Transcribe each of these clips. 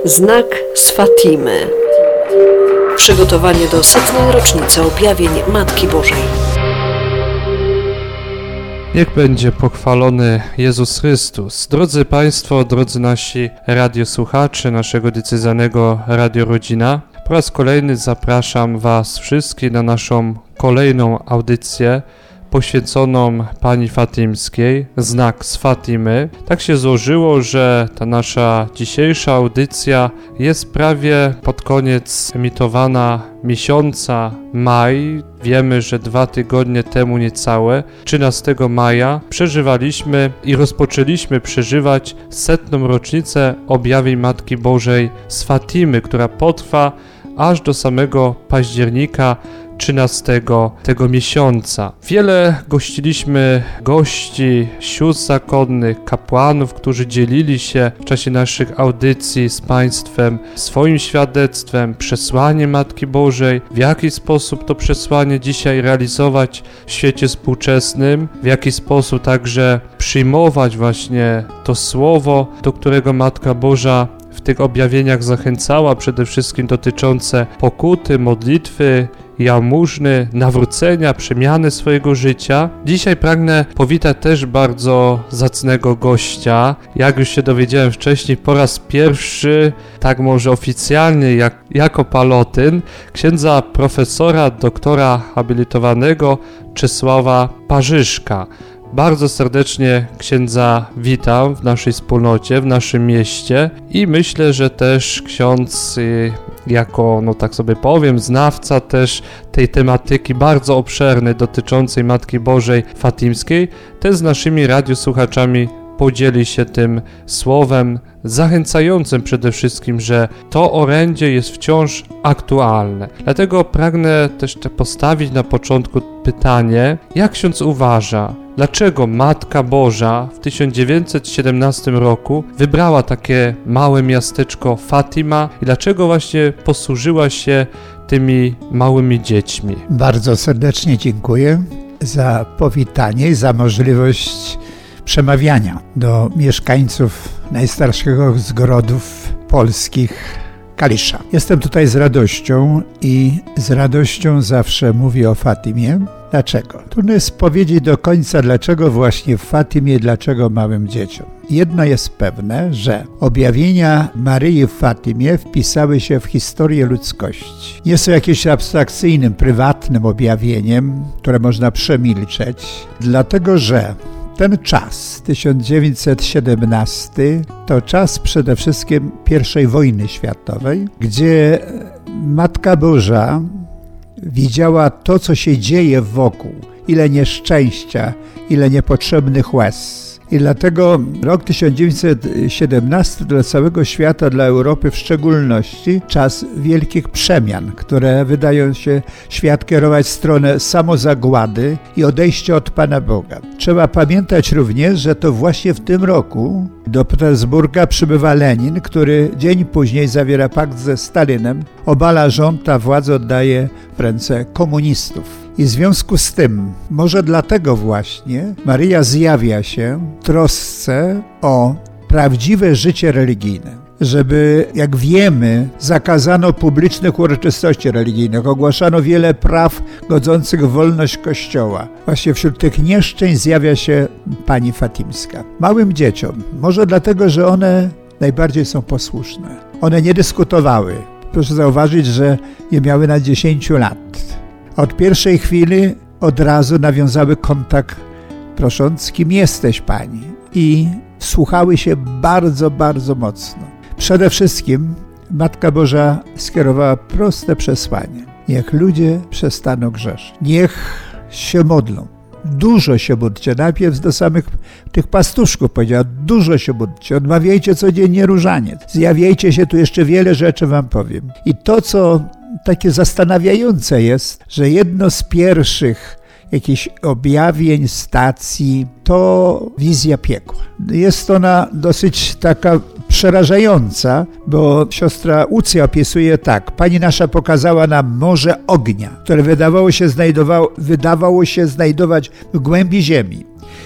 Znak z Fatimy. Przygotowanie do 100. rocznicy objawień Matki Bożej. Niech będzie pochwalony Jezus Chrystus. Drodzy Państwo, drodzy nasi radiosłuchacze naszego diecezjalnego Radio Rodzina, po raz kolejny zapraszam Was wszystkich na naszą kolejną audycję poświęconą Pani Fatimskiej, Znak z Fatimy. Tak się złożyło, że ta nasza dzisiejsza audycja jest prawie pod koniec emitowana miesiąca maj. Wiemy, że 2 tygodnie temu niecałe, 13 maja, przeżywaliśmy i rozpoczęliśmy przeżywać 100. rocznicę objawień Matki Bożej z Fatimy, która potrwa aż do samego października 13 tego miesiąca. Wiele gościliśmy gości, sióstr zakonnych, kapłanów, którzy dzielili się w czasie naszych audycji z Państwem swoim świadectwem, przesłaniem Matki Bożej, w jaki sposób to przesłanie dzisiaj realizować w świecie współczesnym, w jaki sposób także przyjmować właśnie to słowo, do którego Matka Boża w tych objawieniach zachęcała, przede wszystkim dotyczące pokuty, modlitwy, jałmużny, nawrócenia, przemiany swojego życia. Dzisiaj pragnę powitać też bardzo zacnego gościa. Jak już się dowiedziałem wcześniej, po raz pierwszy, tak może oficjalnie, jako palotyn, księdza profesora, doktora habilitowanego Czesława Parzyszka. Bardzo serdecznie księdza witam w naszej wspólnocie, w naszym mieście i myślę, że też ksiądz jako, tak sobie powiem, znawca też tej tematyki bardzo obszernej dotyczącej Matki Bożej Fatimskiej, też z naszymi radiosłuchaczami podzieli się tym słowem zachęcającym przede wszystkim, że to orędzie jest wciąż aktualne. Dlatego pragnę też postawić na początku pytanie, jak ksiądz uważa, dlaczego Matka Boża w 1917 roku wybrała takie małe miasteczko Fatima i dlaczego właśnie posłużyła się tymi małymi dziećmi? Bardzo serdecznie dziękuję za powitanie i za możliwość przemawiania do mieszkańców najstarszego z grodów polskich Kalisza. Jestem tutaj z radością i z radością zawsze mówię o Fatimie. Dlaczego? Trudno jest powiedzieć do końca, dlaczego właśnie w Fatimie, dlaczego małym dzieciom. Jedno jest pewne, że objawienia Maryi w Fatimie wpisały się w historię ludzkości. Nie są jakimś abstrakcyjnym, prywatnym objawieniem, które można przemilczeć, dlatego że ten czas, 1917, to czas przede wszystkim I wojny światowej, gdzie Matka Boża widziała to, co się dzieje wokół, ile nieszczęścia, ile niepotrzebnych łez. I dlatego rok 1917 dla całego świata, dla Europy w szczególności, czas wielkich przemian, które wydają się świat kierować w stronę samozagłady i odejścia od Pana Boga. Trzeba pamiętać również, że to właśnie w tym roku do Petersburga przybywa Lenin, który dzień później zawiera pakt ze Stalinem, obala rząd, a władzę oddaje w ręce komunistów. I w związku z tym, może dlatego właśnie, Maryja zjawia się w trosce o prawdziwe życie religijne. Żeby, jak wiemy, zakazano publicznych uroczystości religijnych, ogłaszano wiele praw godzących w wolność Kościoła. Właśnie wśród tych nieszczęść zjawia się Pani Fatimska. Małym dzieciom, może dlatego, że one najbardziej są posłuszne. One nie dyskutowały. Proszę zauważyć, że nie miały nad 10 lat. Od pierwszej chwili od razu nawiązały kontakt, prosząc, kim jesteś Pani? I wsłuchały się bardzo, bardzo mocno. Przede wszystkim Matka Boża skierowała proste przesłanie. Niech ludzie przestaną grzeszyć. Niech się modlą. Dużo się módlcie. Najpierw do samych tych pastuszków powiedziała, dużo się módlcie. Odmawiajcie codziennie różaniec. Zjawiajcie się, tu jeszcze wiele rzeczy wam powiem. I to, co takie zastanawiające jest, że jedno z pierwszych jakichś objawień stacji to wizja piekła. Jest ona dosyć taka przerażająca, bo siostra Łucja opisuje tak. Pani nasza pokazała nam morze ognia, które wydawało się znajdować w głębi ziemi.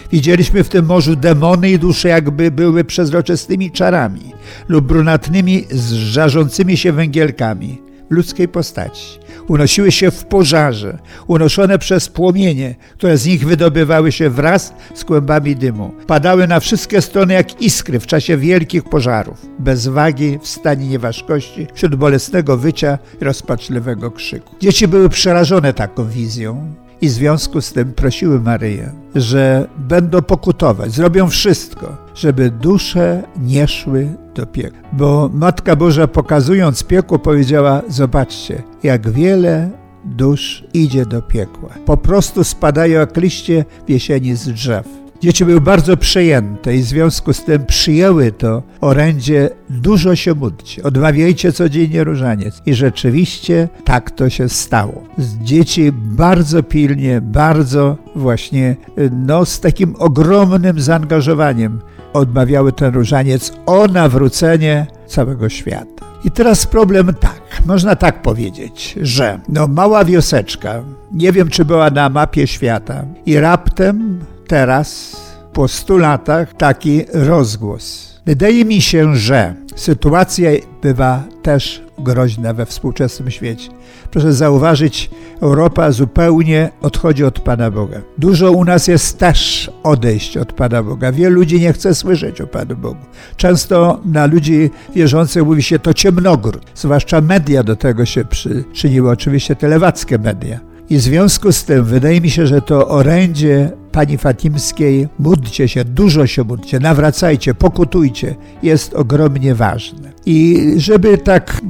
Widzieliśmy w tym morzu demony i dusze, jakby były przezroczystymi czarami lub brunatnymi, żarzącymi się węgielkami w ludzkiej postaci. Unosiły się w pożarze, unoszone przez płomienie, które z nich wydobywały się wraz z kłębami dymu. Padały na wszystkie strony jak iskry w czasie wielkich pożarów, bez wagi, w stanie nieważkości, wśród bolesnego wycia i rozpaczliwego krzyku. Dzieci były przerażone taką wizją i w związku z tym prosiły Maryję, że będą pokutować, zrobią wszystko, żeby dusze nie szły do piekła. Bo Matka Boża, pokazując piekło, powiedziała: zobaczcie, jak wiele dusz idzie do piekła. Po prostu spadają jak liście w jesieni z drzew. Dzieci były bardzo przejęte i w związku z tym przyjęły to orędzie: dużo się módlcie, odmawiajcie codziennie różaniec. I rzeczywiście tak to się stało. Dzieci bardzo pilnie, bardzo właśnie, z takim ogromnym zaangażowaniem odmawiały ten różaniec o nawrócenie całego świata. I teraz problem tak, można tak powiedzieć, że mała wioseczka, nie wiem czy była na mapie świata, i raptem teraz, po 100 latach, taki rozgłos. Wydaje mi się, że sytuacja bywa też groźna we współczesnym świecie. Proszę zauważyć, Europa zupełnie odchodzi od Pana Boga. Dużo u nas jest też odejść od Pana Boga. Wielu ludzi nie chce słyszeć o Panu Bogu. Często na ludzi wierzących mówi się to ciemnogród. Zwłaszcza media do tego się przyczyniły, oczywiście te lewackie media. I w związku z tym wydaje mi się, że to orędzie Pani Fatimskiej: módlcie się, dużo się módlcie, nawracajcie, pokutujcie, jest ogromnie ważne. I żeby tak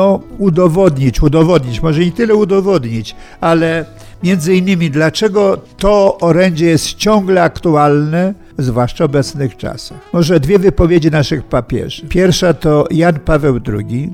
udowodnić, może nie tyle udowodnić, ale między innymi dlaczego to orędzie jest ciągle aktualne, zwłaszcza w obecnych czasach. Może 2 wypowiedzi naszych papieży. Pierwsza to Jan Paweł II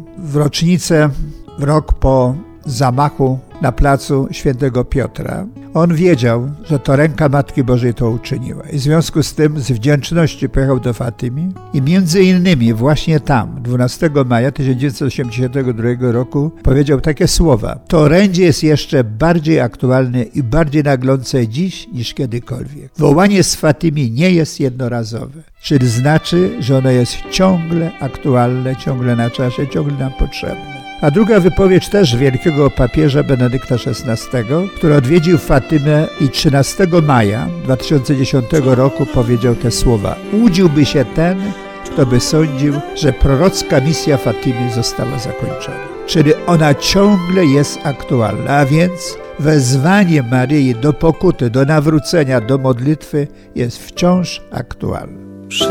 w rok po zamachu na placu Świętego Piotra. On wiedział, że to ręka Matki Bożej to uczyniła. I w związku z tym z wdzięczności pojechał do Fatymi i między innymi właśnie tam 12 maja 1982 roku powiedział takie słowa: to orędzie jest jeszcze bardziej aktualne i bardziej naglące dziś niż kiedykolwiek. Wołanie z Fatymi nie jest jednorazowe, czyli znaczy, że ono jest ciągle aktualne, ciągle na czasie, ciągle nam potrzebne. A druga wypowiedź też wielkiego papieża Benedykta XVI, który odwiedził Fatymę i 13 maja 2010 roku powiedział te słowa: łudziłby się ten, kto by sądził, że prorocka misja Fatymy została zakończona. Czyli ona ciągle jest aktualna, a więc wezwanie Maryi do pokuty, do nawrócenia, do modlitwy jest wciąż aktualne. Przy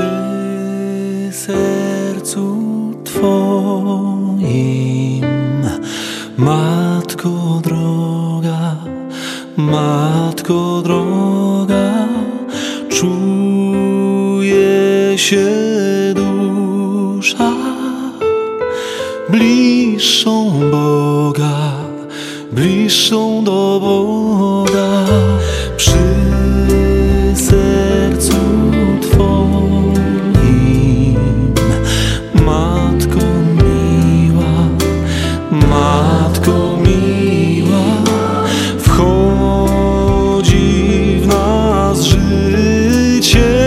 sercu Twoim, Matko droga, czuje się dusza bliższą do Boga. Przy sercu Twoim, Matko miła, wchodzi w nas życie,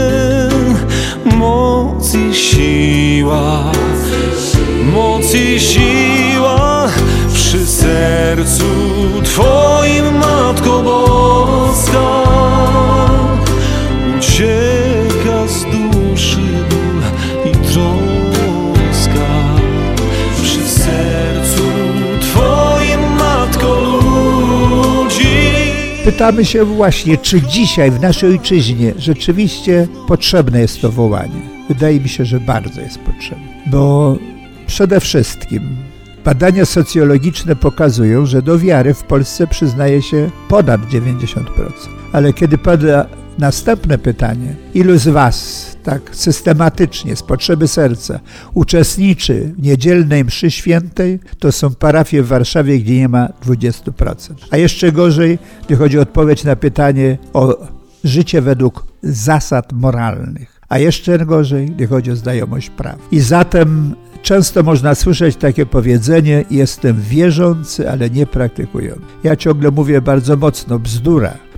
moc i siła przy sercu Twoim, Matko Boska. Ucieka z duszy ból i troska. Przy sercu Twoim, Matko ludzi. Pytamy się właśnie, czy dzisiaj w naszej ojczyźnie rzeczywiście potrzebne jest to wołanie. Wydaje mi się, że bardzo jest potrzebne, bo przede wszystkim badania socjologiczne pokazują, że do wiary w Polsce przyznaje się ponad 90%. Ale kiedy pada następne pytanie, ilu z Was tak systematycznie, z potrzeby serca uczestniczy w niedzielnej mszy świętej, to są parafie w Warszawie, gdzie nie ma 20%. A jeszcze gorzej, gdy chodzi o odpowiedź na pytanie o życie według zasad moralnych. A jeszcze gorzej, gdy chodzi o znajomość praw. I zatem często można słyszeć takie powiedzenie: jestem wierzący, ale nie praktykujący. Ja ciągle mówię bardzo mocno: bzdura.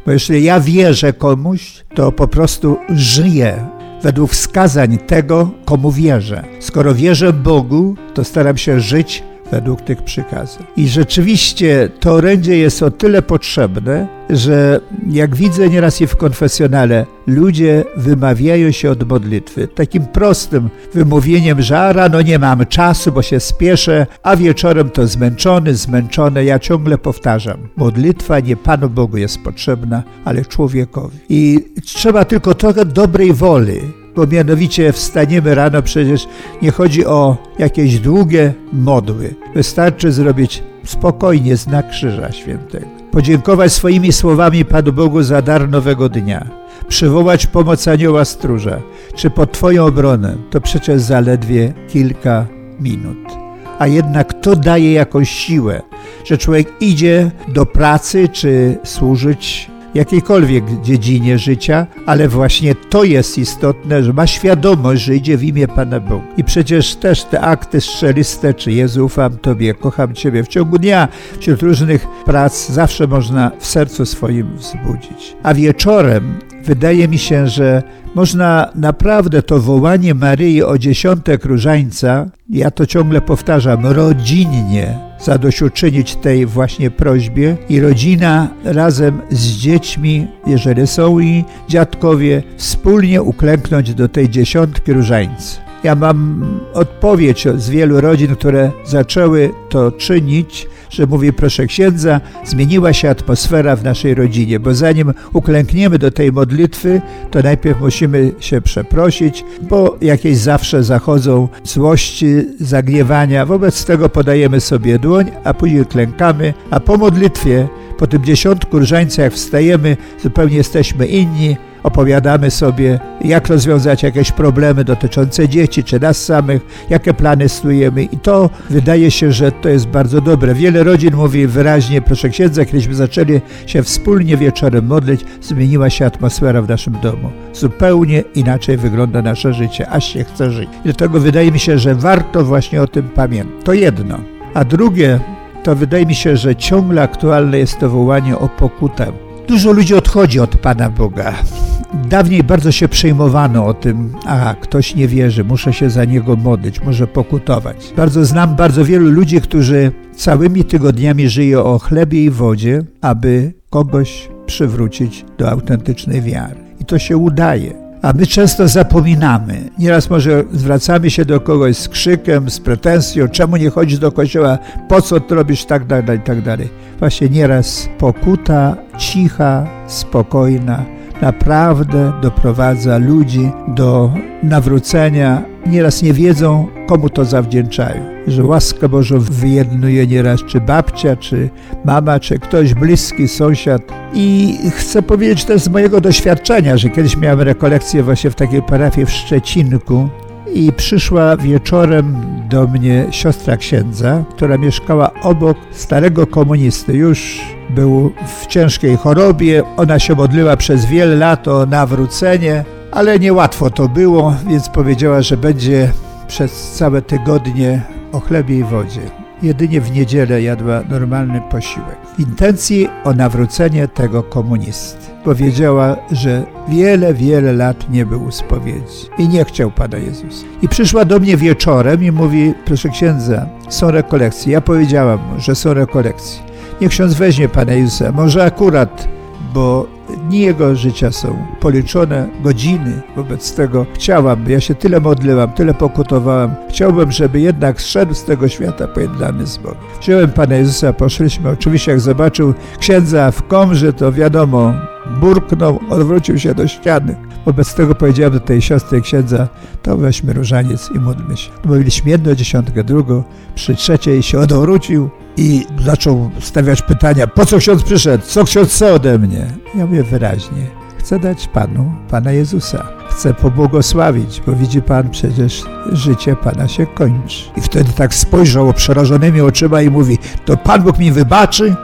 Bo jeśli ja wierzę komuś, to po prostu żyję według wskazań tego, komu wierzę. Skoro wierzę Bogu, to staram się żyć według tych przykazań. I rzeczywiście to orędzie jest o tyle potrzebne, że jak widzę nieraz i w konfesjonale, ludzie wymawiają się od modlitwy takim prostym wymówieniem, że rano nie mam czasu, bo się spieszę, a wieczorem to zmęczone. Ja ciągle powtarzam, modlitwa nie Panu Bogu jest potrzebna, ale człowiekowi. I trzeba tylko trochę dobrej woli, bo mianowicie wstaniemy rano, przecież nie chodzi o jakieś długie modły. Wystarczy zrobić spokojnie znak Krzyża Świętego. Podziękować swoimi słowami Panu Bogu za dar nowego dnia. Przywołać pomoc anioła stróża, czy pod Twoją obronę. To przecież zaledwie kilka minut. A jednak to daje jakąś siłę, że człowiek idzie do pracy, czy służyć jakiejkolwiek dziedzinie życia, ale właśnie to jest istotne, że ma świadomość, że idzie w imię Pana Boga. I przecież też te akty strzeliste, czy Jezu, ufam Tobie, kocham Ciebie, w ciągu dnia, wśród różnych prac zawsze można w sercu swoim wzbudzić. A wieczorem wydaje mi się, że można naprawdę to wołanie Maryi o 10 różańca, ja to ciągle powtarzam, rodzinnie zadośćuczynić tej właśnie prośbie i rodzina razem z dziećmi, jeżeli są i dziadkowie, wspólnie uklęknąć do tej 10 różańca. Ja mam odpowiedź z wielu rodzin, które zaczęły to czynić, że mówi, proszę księdza, zmieniła się atmosfera w naszej rodzinie, bo zanim uklękniemy do tej modlitwy, to najpierw musimy się przeprosić, bo jakieś zawsze zachodzą złości, zagniewania. Wobec tego podajemy sobie dłoń, a później klękamy, a po modlitwie, po tym 10 różańca, jak wstajemy, zupełnie jesteśmy inni, opowiadamy sobie, jak rozwiązać jakieś problemy dotyczące dzieci, czy nas samych, jakie plany stujemy i to wydaje się, że to jest bardzo dobre. Wiele rodzin mówi wyraźnie, proszę księdza, kiedyśmy zaczęli się wspólnie wieczorem modlić, zmieniła się atmosfera w naszym domu. Zupełnie inaczej wygląda nasze życie, aż się chce żyć. I dlatego wydaje mi się, że warto właśnie o tym pamiętać. To jedno. A drugie, to wydaje mi się, że ciągle aktualne jest to wołanie o pokutę. Dużo ludzi odchodzi od Pana Boga. Dawniej bardzo się przejmowano o tym, ktoś nie wierzy, muszę się za niego modlić, muszę pokutować. Znam bardzo wielu ludzi, którzy całymi tygodniami żyją o chlebie i wodzie, aby kogoś przywrócić do autentycznej wiary. I to się udaje. A my często zapominamy. Nieraz może zwracamy się do kogoś z krzykiem, z pretensją, czemu nie chodzisz do kościoła, po co to robisz, tak dalej, tak dalej. Właśnie nieraz pokuta, cicha, spokojna, naprawdę doprowadza ludzi do nawrócenia. Nieraz nie wiedzą, komu to zawdzięczają. Że łaskę Bożą wyjednuje nieraz czy babcia, czy mama, czy ktoś bliski, sąsiad. I chcę powiedzieć też z mojego doświadczenia, że kiedyś miałem rekolekcję właśnie w takiej parafii w Szczecinku i przyszła wieczorem do mnie siostra księdza, która mieszkała obok starego komunisty. Już był w ciężkiej chorobie, ona się modliła przez wiele lat o nawrócenie, ale niełatwo to było, więc powiedziała, że będzie przez całe tygodnie o chlebie i wodzie. Jedynie w niedzielę jadła normalny posiłek. W intencji o nawrócenie tego komunisty. Powiedziała, że wiele lat nie był u spowiedzi i nie chciał Pana Jezusa. I przyszła do mnie wieczorem i mówi, proszę księdza, są rekolekcje. Ja powiedziałam mu, że są rekolekcje. Niech ksiądz weźmie Pana Jezusa, może akurat, bo dni jego życia są policzone, godziny. Wobec tego chciałam, ja się tyle modliłam, tyle pokutowałam. Chciałbym, żeby jednak zszedł z tego świata pojednany z Bogiem. Wziąłem Pana Jezusa, poszliśmy. Oczywiście jak zobaczył księdza w komrze, to wiadomo, burknął, odwrócił się do ściany. Wobec tego powiedziałem do tej siostry księdza, to weźmy różaniec i módlmy się. Mówiliśmy 1, 10, 2, przy 3 się odwrócił i zaczął stawiać pytania, po co ksiądz przyszedł, co ksiądz chce ode mnie? Ja mówię wyraźnie, chcę dać Panu Pana Jezusa. Chcę pobłogosławić, bo widzi Pan, przecież życie Pana się kończy. I wtedy tak spojrzał przerażonymi oczyma i mówi, to Pan Bóg mi wybaczy?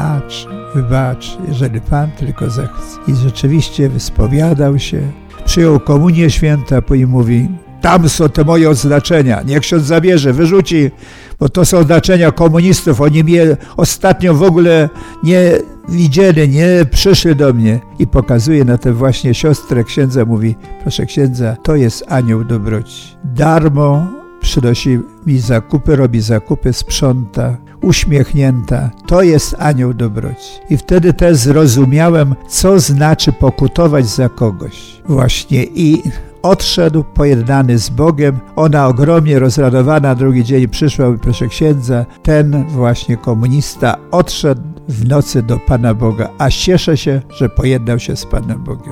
Wybacz, jeżeli Pan tylko zechce. I rzeczywiście wyspowiadał się, przyjął komunię świętą, a później mówi, Tam są te moje odznaczenia. Niech ksiądz zabierze, wyrzuci, bo to są odznaczenia komunistów. Oni mnie ostatnio w ogóle nie widzieli, nie przyszli do mnie. I pokazuje na tę właśnie siostrę księdza, mówi, proszę księdza, to jest anioł dobroci. Darmo przynosi mi zakupy, robi zakupy, sprząta, uśmiechnięta. To jest anioł dobroci. I wtedy też zrozumiałem, co znaczy pokutować za kogoś. Właśnie i odszedł pojednany z Bogiem. Ona ogromnie rozradowana, drugi dzień przyszła i proszę księdza, ten właśnie komunista odszedł w nocy do Pana Boga, a cieszę się, że pojednał się z Panem Bogiem.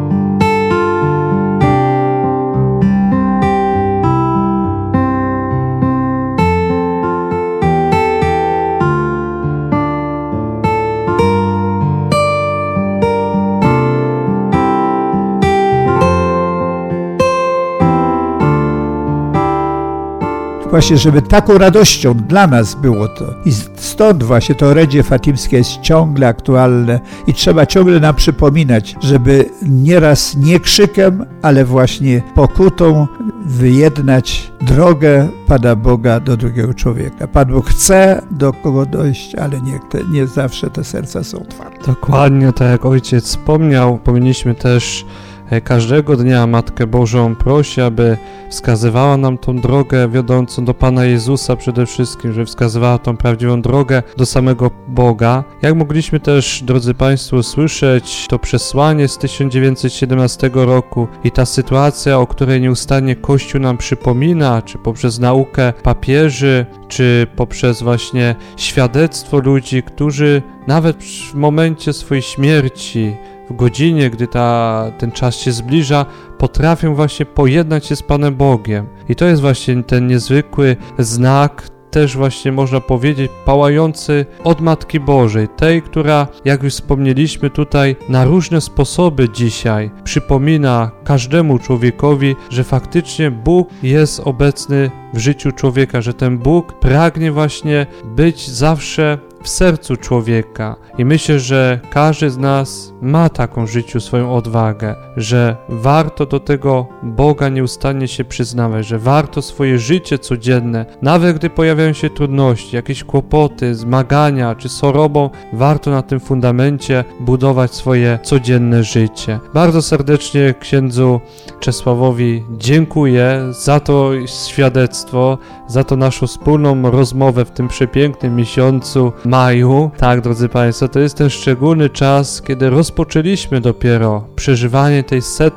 Właśnie, żeby taką radością dla nas było to. I stąd właśnie to orędzie fatimskie jest ciągle aktualne i trzeba ciągle nam przypominać, żeby nieraz nie krzykiem, ale właśnie pokutą wyjednać drogę Pana Boga do drugiego człowieka. Pan Bóg chce do kogo dojść, ale nie zawsze te serca są otwarte. Dokładnie tak jak ojciec wspomniał, powinniśmy też każdego dnia Matkę Bożą prosić, aby wskazywała nam tą drogę wiodącą do Pana Jezusa przede wszystkim, żeby wskazywała tą prawdziwą drogę do samego Boga. Jak mogliśmy też, drodzy Państwo, słyszeć to przesłanie z 1917 roku i ta sytuacja, o której nieustannie Kościół nam przypomina, czy poprzez naukę papieży, czy poprzez właśnie świadectwo ludzi, którzy nawet w momencie swojej śmierci, w godzinie, gdy ten czas się zbliża, potrafią właśnie pojednać się z Panem Bogiem. I to jest właśnie ten niezwykły znak, też właśnie można powiedzieć pałający od Matki Bożej, tej, która, jak już wspomnieliśmy tutaj, na różne sposoby dzisiaj przypomina każdemu człowiekowi, że faktycznie Bóg jest obecny w życiu człowieka, że ten Bóg pragnie właśnie być zawsze w sercu człowieka. I myślę, że każdy z nas ma taką w życiu swoją odwagę, że warto do tego Boga nieustannie się przyznawać, że warto swoje życie codzienne, nawet gdy pojawiają się trudności, jakieś kłopoty, zmagania czy chorobą, warto na tym fundamencie budować swoje codzienne życie. Bardzo serdecznie księdzu Czesławowi dziękuję za to świadectwo, za to naszą wspólną rozmowę w tym przepięknym miesiącu maju. Tak, drodzy Państwo, to jest ten szczególny czas, kiedy rozpoczęliśmy dopiero przeżywanie tej 100.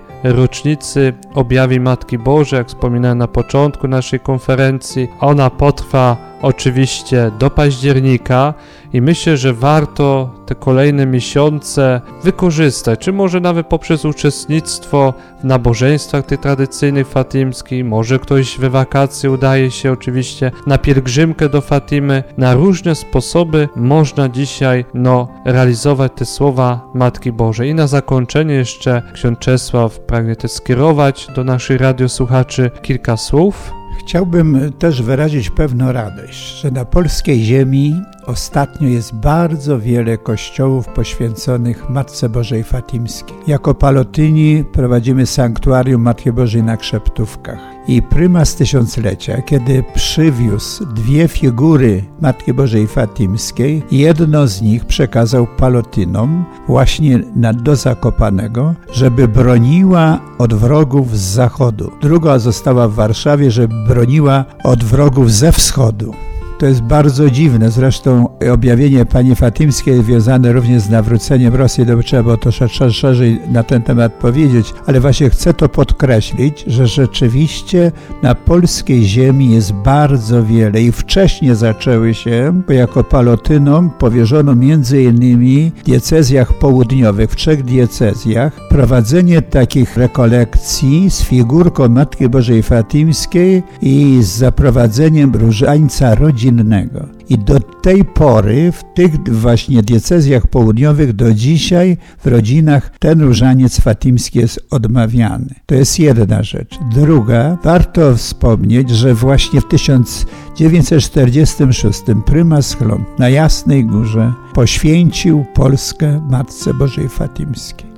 rocznicy objawień Matki Bożej, jak wspominałem na początku naszej konferencji. Ona potrwa oczywiście do października i myślę, że warto te kolejne miesiące wykorzystać, czy może nawet poprzez uczestnictwo w nabożeństwach tych tradycyjnych fatimskich, może ktoś we wakacje udaje się oczywiście na pielgrzymkę do Fatimy. Na różne sposoby można dzisiaj realizować te słowa Matki Bożej. I na zakończenie jeszcze ksiądz Czesław pragnie też skierować do naszych radiosłuchaczy kilka słów. Chciałbym też wyrazić pewną radość, że na polskiej ziemi ostatnio jest bardzo wiele kościołów poświęconych Matce Bożej Fatimskiej. Jako Palotyni prowadzimy sanktuarium Matki Bożej na Krzeptówkach. I prymas tysiąclecia, kiedy przywiózł 2 figury Matki Bożej Fatimskiej, jedno z nich przekazał Palotynom właśnie do Zakopanego, żeby broniła od wrogów z zachodu. Druga została w Warszawie, żeby broniła od wrogów ze wschodu. To jest bardzo dziwne, zresztą objawienie Pani Fatimskiej związane również z nawróceniem Rosji, to trzeba było troszeczkę szerzej na ten temat powiedzieć, ale właśnie chcę to podkreślić, że rzeczywiście na polskiej ziemi jest bardzo wiele i wcześniej zaczęły się, bo jako Palotynom powierzono między innymi w diecezjach południowych, w 3 diecezjach, prowadzenie takich rekolekcji z figurką Matki Bożej Fatimskiej i z zaprowadzeniem różańca rodzinnego. I do tej pory w tych właśnie diecezjach południowych do dzisiaj w rodzinach ten różaniec fatimski jest odmawiany. To jest jedna rzecz. Druga, warto wspomnieć, że właśnie w 1946 prymas Chlon na Jasnej Górze poświęcił Polskę Matce Bożej Fatimskiej.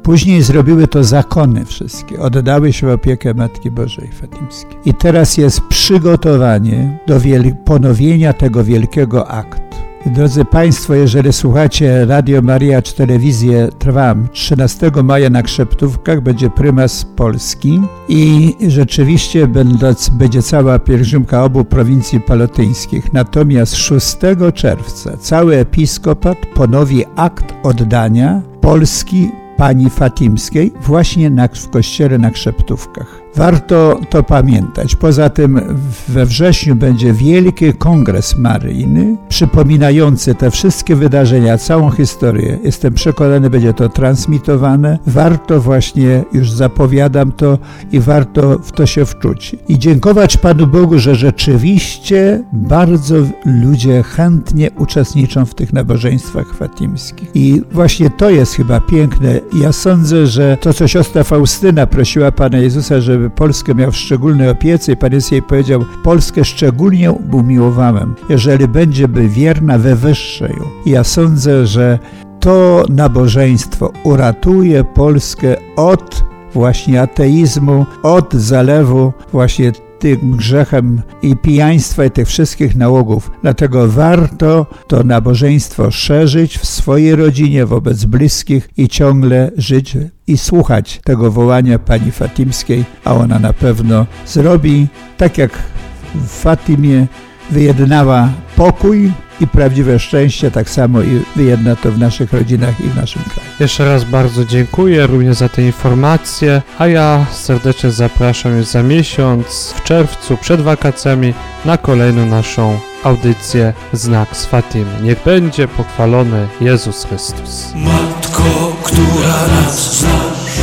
Później zrobiły to zakony wszystkie, oddały się w opiekę Matki Bożej Fatimskiej. I teraz jest przygotowanie do ponowienia tego wielkiego aktu. Drodzy Państwo, jeżeli słuchacie Radio Maria czy telewizję Trwam, 13 maja na Krzeptówkach będzie prymas Polski i rzeczywiście będzie cała pielgrzymka obu prowincji palotyńskich. Natomiast 6 czerwca cały episkopat ponowi akt oddania Polski Pani Fatimskiej właśnie w kościele na Krzeptówkach. Warto to pamiętać. Poza tym we wrześniu będzie wielki kongres maryjny, przypominający te wszystkie wydarzenia, całą historię. Jestem przekonany, będzie to transmitowane. Warto właśnie, już zapowiadam to i warto w to się wczuć. I dziękować Panu Bogu, że rzeczywiście bardzo ludzie chętnie uczestniczą w tych nabożeństwach fatimskich. I właśnie to jest chyba piękne. Ja sądzę, że to, co siostra Faustyna prosiła Pana Jezusa, żeby Polskę miał w szczególnej opiece i Pan Jezus jej powiedział, Polskę szczególnie umiłowałem, jeżeli będzie wierna we wyższej. I ja sądzę, że to nabożeństwo uratuje Polskę od właśnie ateizmu, od zalewu właśnie tym grzechem i pijaństwa i tych wszystkich nałogów. Dlatego warto to nabożeństwo szerzyć w swojej rodzinie, wobec bliskich i ciągle żyć i słuchać tego wołania Pani Fatimskiej, a ona na pewno zrobi tak jak w Fatimie wyjednała pokój i prawdziwe szczęście, tak samo i wyjedna to w naszych rodzinach i w naszym kraju. Jeszcze raz bardzo dziękuję również za te informacje, a ja serdecznie zapraszam już za miesiąc, w czerwcu, przed wakacjami, na kolejną naszą audycję Znak z Fatimy. Niech będzie pochwalony Jezus Chrystus. Matko, która nas znasz,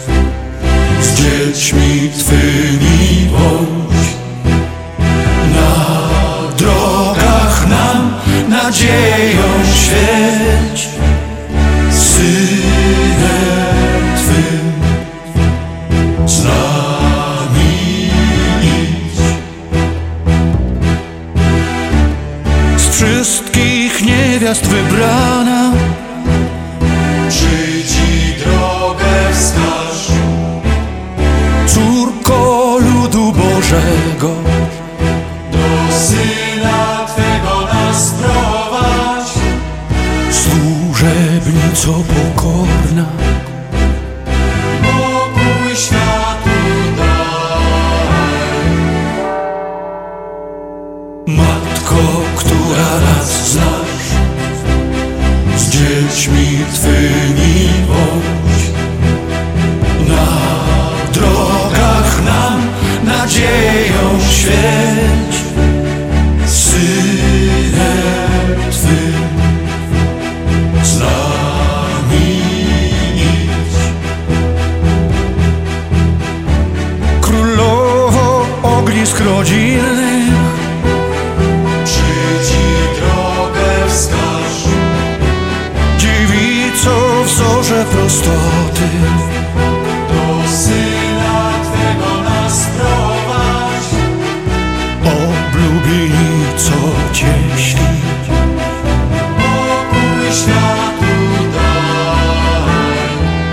z dziećmi Twymi bądź, na drogach nam nadzieją świeć, Synem Twym z nami idź. Z wszystkich niewiast wybrana, przyjdź i drogę wskaż, córko ludu Bożego, do Syna Twego nas prowadź. Służebnico pokorna, pokój światu daj. Matko, która nas znasz, z dziećmi Twymi bądź, na drogach nam nadzieją świeć, Synem Twym z nami idź. Królowo ognisk rodzinnych, przyjdź i drogę wskaż, dziewico wzorze prostoty, do Syna Twego nas prowadź. Oblubienico cieśli, pokój światu daj.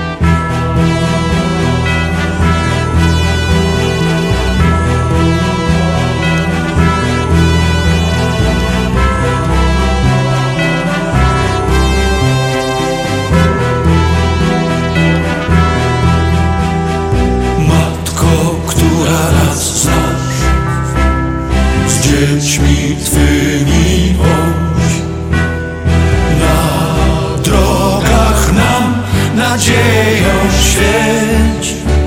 Matko, która nas znasz, z dziećmi Twymi bądź, na drogach nam nadzieją świeć,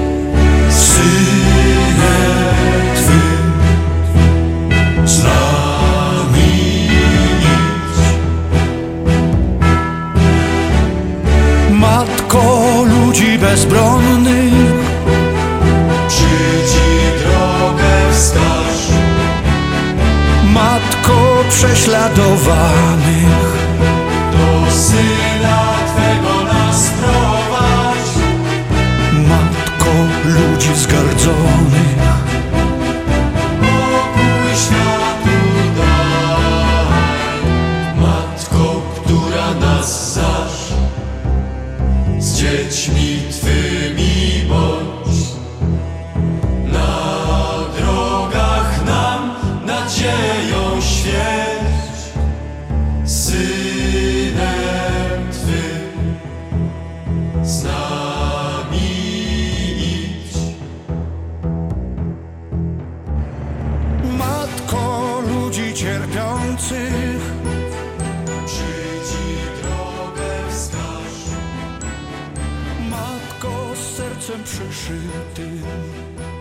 Synem Twym z nami idź. Matko ludzi bezbronnych, przyjdź i drogę wskaż, Matko prześladowanych, do Syna Twego nas prowadź. Matko ludzi zgardzonych, pokój światu daj. Matko, która nas znasz, z dziećmi słońcem przeszytym.